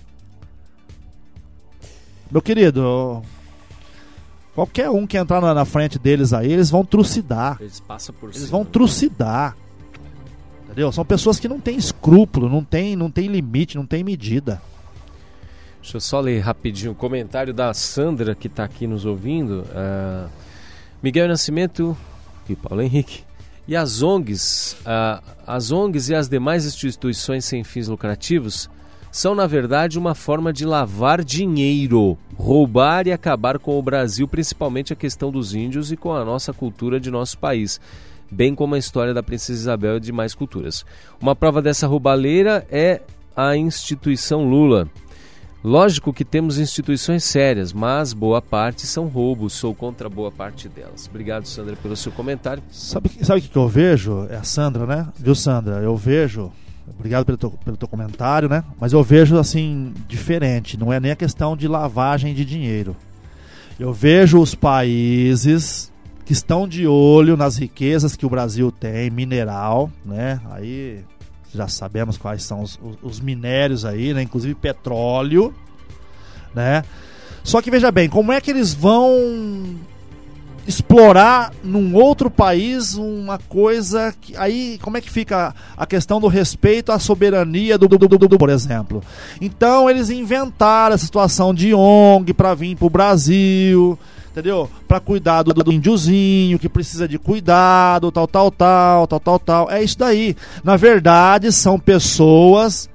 Meu querido, qualquer um que entrar na, na frente deles aí, eles vão trucidar. Eles passam por Eles cima, vão né? trucidar. Entendeu? São pessoas que não têm escrúpulo, não tem, não tem limite, não tem medida. Deixa eu só ler rapidinho o comentário da Sandra, que está aqui nos ouvindo. Uh, Miguel Nascimento e Paulo Henrique. E as O N Gs, uh, as O N Gs e as demais instituições sem fins lucrativos são, na verdade, uma forma de lavar dinheiro, roubar e acabar com o Brasil, principalmente a questão dos índios e com a nossa cultura de nosso país, bem como a história da Princesa Isabel e de mais culturas. Uma prova dessa roubalheira é a instituição Lula. Lógico que temos instituições sérias, mas boa parte são roubos. Sou contra boa parte delas. Obrigado, Sandra, pelo seu comentário. Sabe, sabe o que eu vejo? É a Sandra, né? Viu, Sandra? Eu vejo... Obrigado pelo teu, pelo teu comentário, né? Mas eu vejo, assim, diferente. Não é nem a questão de lavagem de dinheiro. Eu vejo os países que estão de olho nas riquezas que o Brasil tem, mineral, né? Aí... já sabemos quais são os, os, os minérios aí, né? Inclusive petróleo, né? Só que veja bem, como é que eles vão explorar num outro país uma coisa que, aí como é que fica a questão do respeito à soberania do, do, do, do, do por exemplo? Então eles inventaram essa situação de O N G para vir pro Brasil, entendeu? Para cuidar do, do índiozinho que precisa de cuidado, tal, tal, tal, tal, tal, tal. É isso daí. Na verdade, são pessoas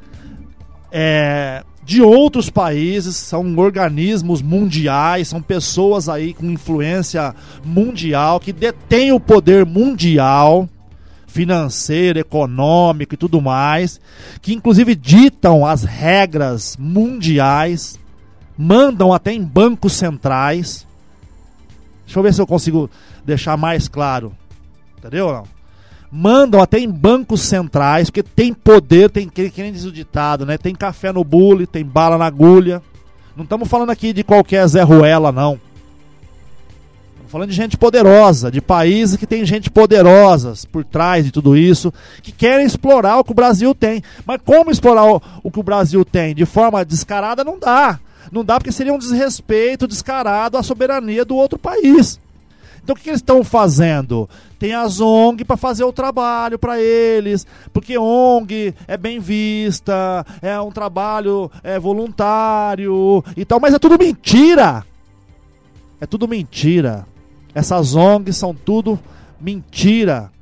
é, de outros países, são organismos mundiais, são pessoas aí com influência mundial, que detêm o poder mundial, financeiro, econômico e tudo mais, que inclusive ditam as regras mundiais, mandam até em bancos centrais. Deixa eu ver se eu consigo deixar mais claro. Entendeu ou não? Mandam até em bancos centrais, porque tem poder, tem, que nem diz o ditado, né? Tem café no bule, tem bala na agulha. Não estamos falando aqui de qualquer Zé Ruela, não. Estamos falando de gente poderosa, de países que tem gente poderosa por trás de tudo isso, que querem explorar o que o Brasil tem. Mas como explorar o, o que o Brasil tem? De forma descarada não dá. Não dá porque seria um desrespeito descarado à soberania do outro país. Então o que, que eles estão fazendo? Tem as O N G para fazer o trabalho para eles, porque O N G é bem vista, é um trabalho é, voluntário e tal, mas é tudo mentira. É tudo mentira. Essas O N Gs são tudo mentira.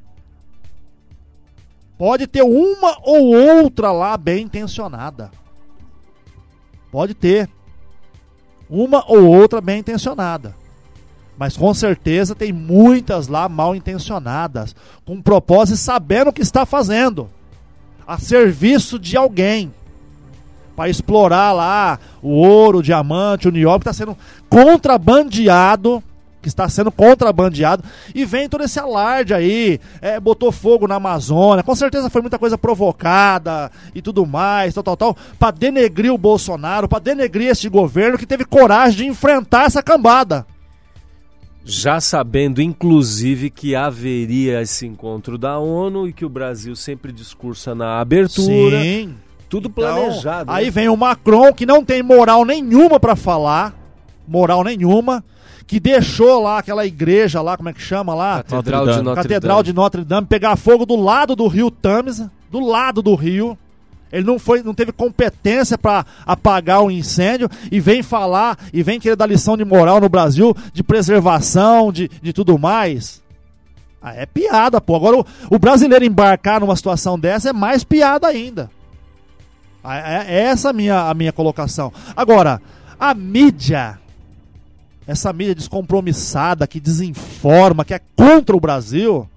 Pode ter uma ou outra lá bem intencionada. Pode ter uma ou outra bem intencionada, mas com certeza tem muitas lá mal intencionadas, com propósito, sabendo o que está fazendo, a serviço de alguém, para explorar lá o ouro, o diamante, o nióbio que está sendo contrabandeado, que está sendo contrabandeado, e vem todo esse alarde aí, é, botou fogo na Amazônia, com certeza foi muita coisa provocada e tudo mais, tal, tal, tal, para denegrir o Bolsonaro, para denegrir esse governo que teve coragem de enfrentar essa cambada. Já sabendo, inclusive, que haveria esse encontro da ONU e que o Brasil sempre discursa na abertura. Sim. Tudo Então, planejado. Aí né? vem o Macron, que não tem moral nenhuma para falar, moral nenhuma, que deixou lá aquela igreja lá, como é que chama lá? Catedral de Notre Catedral Dame. de Notre Dame, pegar fogo do lado do rio Tâmisa, do lado do rio. Ele não, foi, não teve competência para apagar o incêndio e vem falar, e vem querer dar lição de moral no Brasil, de preservação, de, de tudo mais. Ah, é piada, pô. Agora o, o brasileiro embarcar numa situação dessa é mais piada ainda. Ah, é, é essa a minha, a minha colocação. Agora, a mídia, essa mídia descompromissada, que desinforma, que é contra o Brasil,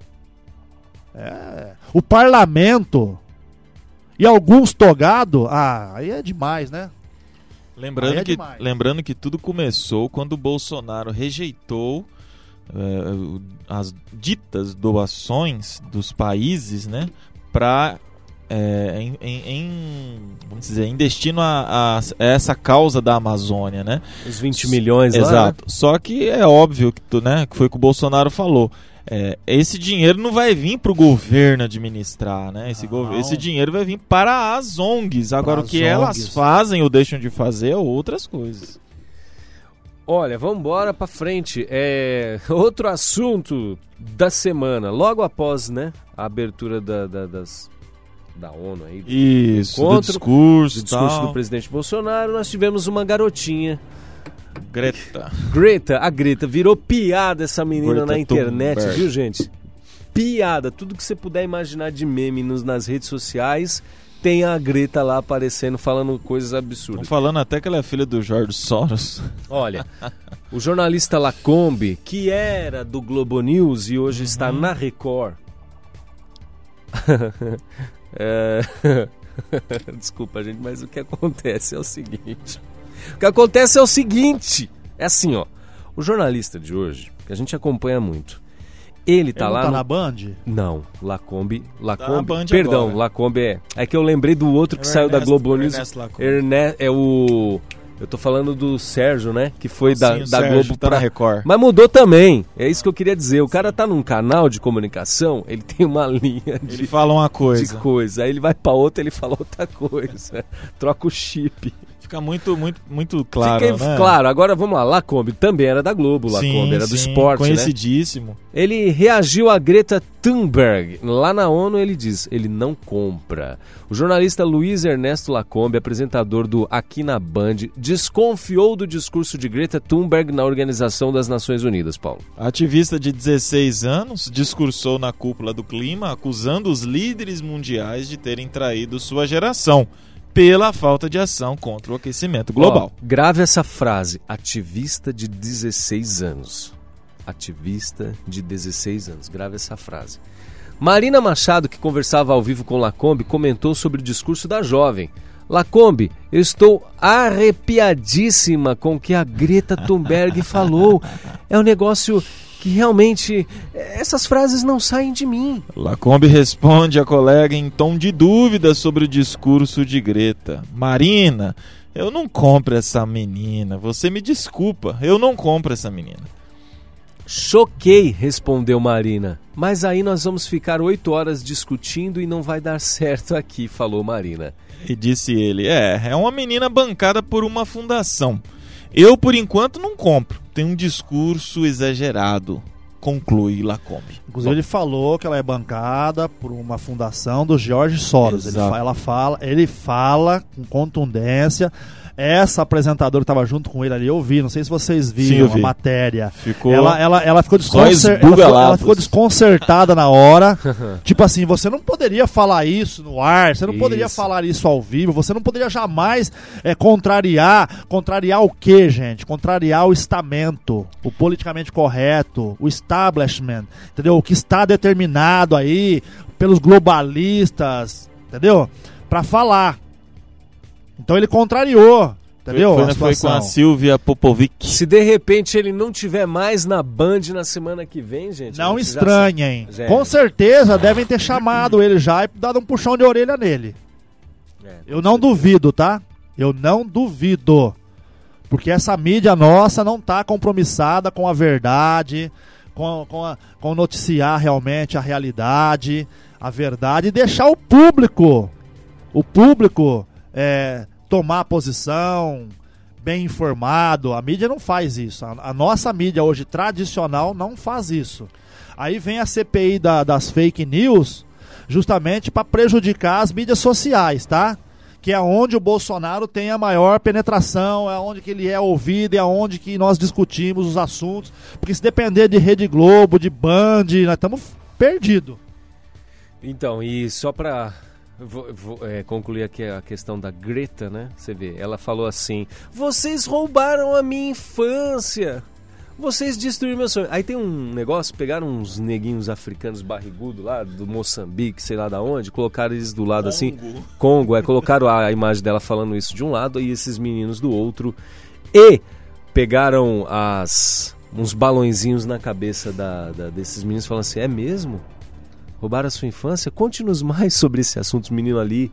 é, o parlamento e alguns togados, ah, aí é demais, né? Lembrando, é que, demais. lembrando que tudo começou quando o Bolsonaro rejeitou é, as ditas doações dos países, né, para é, em, em, em, vamos dizer, em destino a, a essa causa da Amazônia, né? Os vinte milhões lá. Exato. Só que é óbvio que, tu, né, que foi o que o Bolsonaro falou. É, esse dinheiro não vai vir para o governo administrar, né? Esse, go- esse dinheiro vai vir para as O N Gs. Agora, Para o que as elas O N Gs. fazem ou deixam de fazer é outras coisas. Olha, vamos embora pra frente. É, outro assunto da semana, logo após, né, a abertura da, da, das, da ONU aí. Do Isso, encontro, do discurso, do discurso tal. do presidente Bolsonaro, nós tivemos uma garotinha. Greta. Greta, a Greta, virou piada essa menina Greta na internet, Thunberg. viu, gente? Piada, tudo que você puder imaginar de meme nos, nas redes sociais, tem a Greta lá aparecendo, falando coisas Estão absurdas. falando até que ela é filha do George Soros. Olha, o jornalista Lacombe, que era do Globo News e hoje uhum. está na Record. é... Desculpa, gente, mas o que acontece é o seguinte. O que acontece é o seguinte. É assim, ó. O jornalista de hoje, que a gente acompanha muito, ele tá Ele lá não tá no... na Band? Não, Lacombe, Lacombe, Tá na Band perdão, agora. Lacombe é. É que eu lembrei do outro que É o saiu Ernesto- da Globo News. Ernesto Lacombe. Erne... É o eu tô falando do Sérgio, né, que foi Sim, da, o da Sérgio, Globo tá pra na Record. Mas mudou também. É isso que eu queria dizer. O cara tá num canal de comunicação, ele tem uma linha de Ele fala uma de coisa. coisa. Aí ele vai pra outra, ele fala outra coisa. Troca o chip. Fica muito, muito, muito claro, Fica né? claro. Agora vamos lá. Lacombe também era da Globo. Lacombe Sim, era do sim, esporte, né? conhecidíssimo. Ele reagiu a Greta Thunberg. Lá na ONU ele diz, ele não compra. O jornalista Luiz Ernesto Lacombe, apresentador do Aqui na Band, desconfiou do discurso de Greta Thunberg na Organização das Nações Unidas, Paulo. A ativista de dezesseis anos discursou na cúpula do clima, acusando os líderes mundiais de terem traído sua geração pela falta de ação contra o aquecimento global. Ó, grave essa frase, ativista de dezesseis anos. Ativista de dezesseis anos, grave essa frase. Marina Machado, que conversava ao vivo com Lacombe, comentou sobre o discurso da jovem. Lacombe, eu estou arrepiadíssima com o que a Greta Thunberg falou. É um negócio que realmente, essas frases não saem de mim. Lacombe responde a colega em tom de dúvida sobre o discurso de Greta. Marina, eu não compro essa menina. Você me desculpa, eu não compro essa menina. Choquei, respondeu Marina. Mas aí nós vamos ficar oito horas discutindo e não vai dar certo aqui, falou Marina. E disse ele, é, é uma menina bancada por uma fundação. Eu, por enquanto, não compro. Tem um discurso exagerado, conclui Lacombe. Inclusive ele falou que ela é bancada por uma fundação do George Soros. Ele, Exato. fa- ela fala, ele fala com contundência. Essa apresentadora que estava junto com ele ali, eu vi, não sei se vocês Sim, eu viram a vi. matéria. Ficou... Ela, ela, ela, ficou desconcer... Só ela, ficou, ela esbugalados. ficou desconcertada na hora. Tipo assim, você não poderia falar isso no ar, você não Isso. poderia falar isso ao vivo, você não poderia jamais é, contrariar. Contrariar o quê, gente? Contrariar o estamento, o politicamente correto, o establishment, entendeu? O que está determinado aí pelos globalistas, entendeu? Pra falar. Então ele contrariou, entendeu? Foi, a foi, foi com situação. a Silvia Popovic. Se de repente ele não tiver mais na Band na semana que vem, gente... a Não gente já estranhem. sabe. É. Com certeza devem ter chamado ele já e dado um puxão de orelha nele. É, Eu não duvido, tá? Eu não duvido. Porque essa mídia nossa não tá compromissada com a verdade, com, com, a, com noticiar realmente a realidade, a verdade e deixar o público, o público é, tomar posição, bem informado. A mídia não faz isso. A, a nossa mídia hoje tradicional não faz isso. Aí vem a C P I da, das fake news justamente para prejudicar as mídias sociais, tá? Que é onde o Bolsonaro tem a maior penetração, é onde que ele é ouvido, é onde que nós discutimos os assuntos. Porque se depender de Rede Globo, de Band, nós estamos perdidos. Então, e só pra vou, vou, é, concluir aqui a questão da Greta, né? Você vê, ela falou assim: vocês roubaram a minha infância, vocês destruíram meu sonho. Aí tem um negócio, pegaram uns neguinhos africanos barrigudos lá, do Moçambique, sei lá da onde, colocaram eles do lado assim, Congo, é, colocaram a, a imagem dela falando isso de um lado e esses meninos do outro, e pegaram as, uns balõezinhos na cabeça da, da, desses meninos falando assim: é mesmo? Roubaram a sua infância? Conte-nos mais sobre esse assunto. Os meninos ali,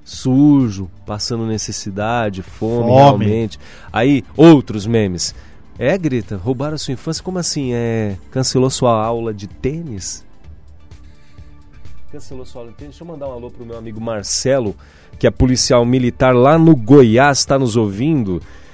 sujo, passando necessidade, fome, Fome. realmente. Aí, outros memes. É, Greta, roubaram a sua infância? Como assim? É, cancelou sua aula de tênis? Cancelou sua aula de tênis? Deixa eu mandar um alô pro meu amigo Marcelo, que é policial militar lá no Goiás, está nos ouvindo.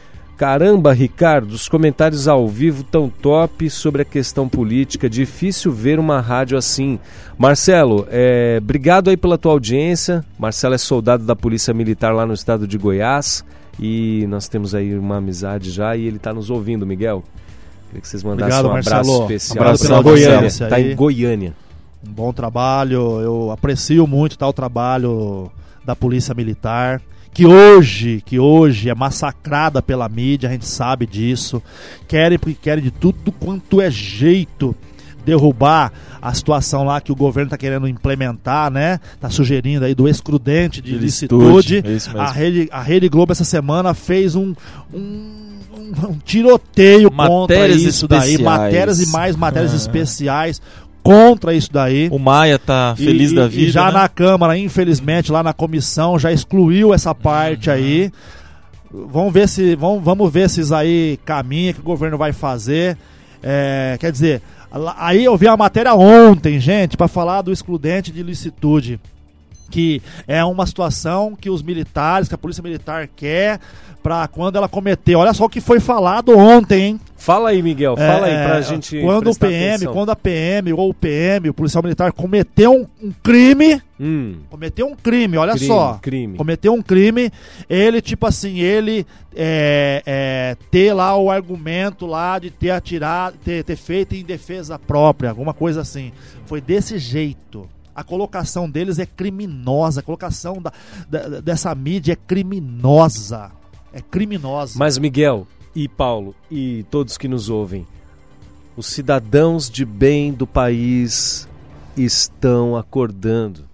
Caramba, Ricardo, os comentários ao vivo tão top sobre a questão política. Difícil ver uma rádio assim. Marcelo, é, obrigado aí pela tua audiência. Marcelo é soldado da Polícia Militar lá no estado de Goiás. E nós temos aí uma amizade já e ele está nos ouvindo, Miguel. Queria que vocês mandassem obrigado, um abraço Marcelo. especial. Abraço para Goiânia. Está em Goiânia. Um bom trabalho. Eu aprecio muito tá, o trabalho da Polícia Militar. Que hoje, que hoje é massacrada pela mídia, a gente sabe disso. Querem, porque querem de tudo quanto é jeito derrubar a situação lá que o governo está querendo implementar, né? Tá sugerindo aí do excludente de licitude. licitude. A Rede, a Rede Globo essa semana fez um, um, um, um tiroteio matérias contra isso daí. especiais. Matérias e mais matérias é. especiais contra isso daí. O Maia tá feliz e, da vida, e já né? na Câmara, infelizmente, lá na comissão, já excluiu essa parte uhum. aí. Vamos ver se vamos, vamos ver se isso aí caminha, que o governo vai fazer. É, quer dizer, aí eu vi a matéria ontem, gente, para falar do excludente de licitude, que é uma situação que os militares, que a Polícia Militar quer para quando ela cometer. Olha só o que foi falado ontem, hein? Fala aí, Miguel, fala é, aí pra gente quando o P M, atenção. Quando a P M ou o P M, o policial militar cometeu um, um crime, hum. cometeu um crime, olha crime, só, crime. cometeu um crime, ele tipo assim, ele é, é, ter lá o argumento lá de ter atirado, ter, ter feito em defesa própria, alguma coisa assim, foi desse jeito. A colocação deles é criminosa, a colocação da, da, dessa mídia é criminosa, é criminosa. Mas Miguel e Paulo e todos que nos ouvem, os cidadãos de bem do país estão acordando.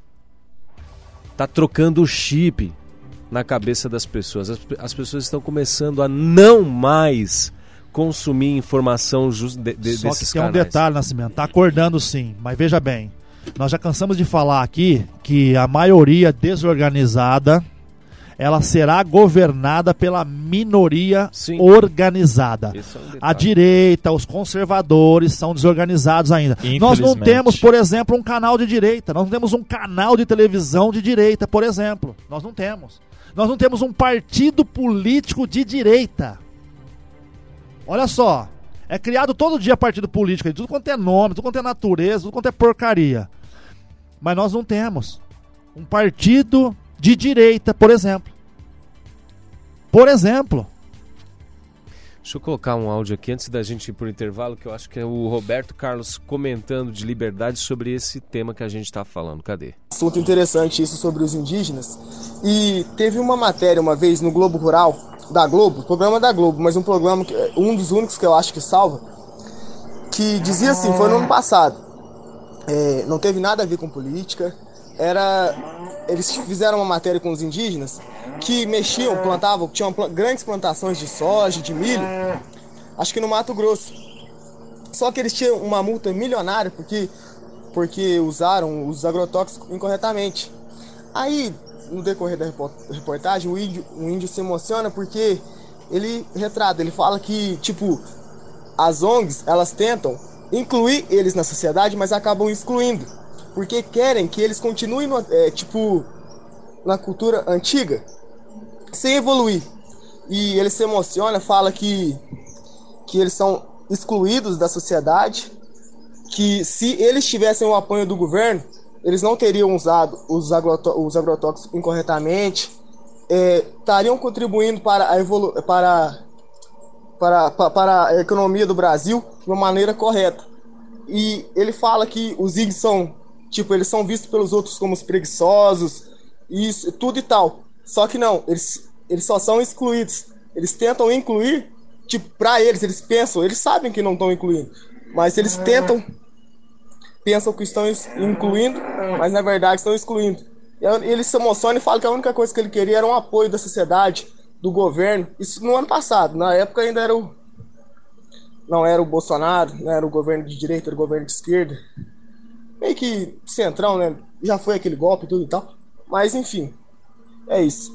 Tá trocando o chip na cabeça das pessoas. As, as pessoas estão começando a não mais consumir informação just, de, de, Só desses que tem canais. um detalhe, Nascimento, tá acordando sim, mas veja bem, nós já cansamos de falar aqui que a maioria desorganizada ela será governada pela minoria Sim. organizada. É um a direita, os conservadores são desorganizados ainda. Nós não temos, por exemplo, um canal de direita. Nós não temos um canal de televisão de direita, por exemplo. Nós não temos. Nós não temos um partido político de direita. Olha só. É criado todo dia partido político. Tudo quanto é nome, tudo quanto é natureza, tudo quanto é porcaria. Mas nós não temos um partido de direita, por exemplo. Por exemplo. Deixa eu colocar um áudio aqui antes da gente ir por intervalo, que eu acho que é o Roberto Carlos comentando de liberdade sobre esse tema que a gente está falando. Cadê? Assunto interessante isso sobre os indígenas. E teve uma matéria uma vez no Globo Rural, da Globo, programa da Globo, mas um programa, que, um dos únicos que eu acho que salva, que dizia assim, foi no ano passado, é, não teve nada a ver com política, era, eles fizeram uma matéria com os indígenas que mexiam, plantavam, tinham pl- grandes plantações de soja, de milho, acho que no Mato Grosso. Só que eles tinham uma multa milionária porque, porque usaram os agrotóxicos incorretamente. Aí, no decorrer da reportagem, o índio, o índio se emociona porque ele retrata, ele fala que, tipo, as O N Gs, elas tentam incluir eles na sociedade, mas acabam excluindo, porque querem que eles continuem, no, é, tipo, na cultura antiga, sem evoluir. E ele se emociona, fala que, que eles são excluídos da sociedade, que se eles tivessem o apoio do governo, eles não teriam usado os, agrotó- os agrotóxicos incorretamente, é, estariam contribuindo para a, evolu- para, para, para, para a economia do Brasil de uma maneira correta. E ele fala que os índios são, tipo, eles são vistos pelos outros como os preguiçosos, isso, tudo e tal. Só que não, eles, eles só são excluídos. Eles tentam incluir, tipo, para eles, eles pensam, eles sabem que não estão incluindo, mas eles tentam, pensam que estão incluindo, mas na verdade estão excluindo. E ele se emociona e fala que a única coisa que ele queria era um apoio da sociedade, do governo. Isso no ano passado, na época ainda era o... não era o Bolsonaro, não era o governo de direita, era o governo de esquerda. Meio que centrão, né? Já foi aquele golpe e tudo e tal. Mas enfim, é isso.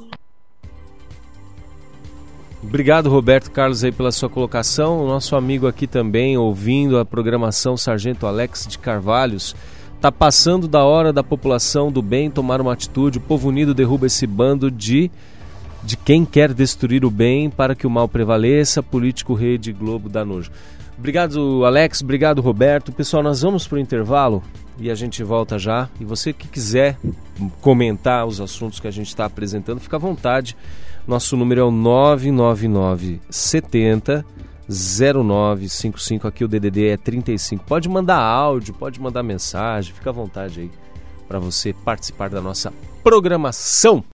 Obrigado, Roberto Carlos, aí pela sua colocação. O nosso amigo aqui também, ouvindo a programação, Sargento Alex de Carvalhos. Tá passando da hora da população do bem tomar uma atitude. O povo unido derruba esse bando de de quem quer destruir o bem para que o mal prevaleça, político Rede Globo dá nojo. Obrigado, Alex, obrigado, Roberto. Pessoal, nós vamos para o intervalo e a gente volta já. E você que quiser comentar os assuntos que a gente está apresentando, fica à vontade. Nosso número é o nove nove nove setenta zero nove cinco cinco, aqui o D D D é trinta e cinco. Pode mandar áudio, pode mandar mensagem, fica à vontade aí para você participar da nossa programação.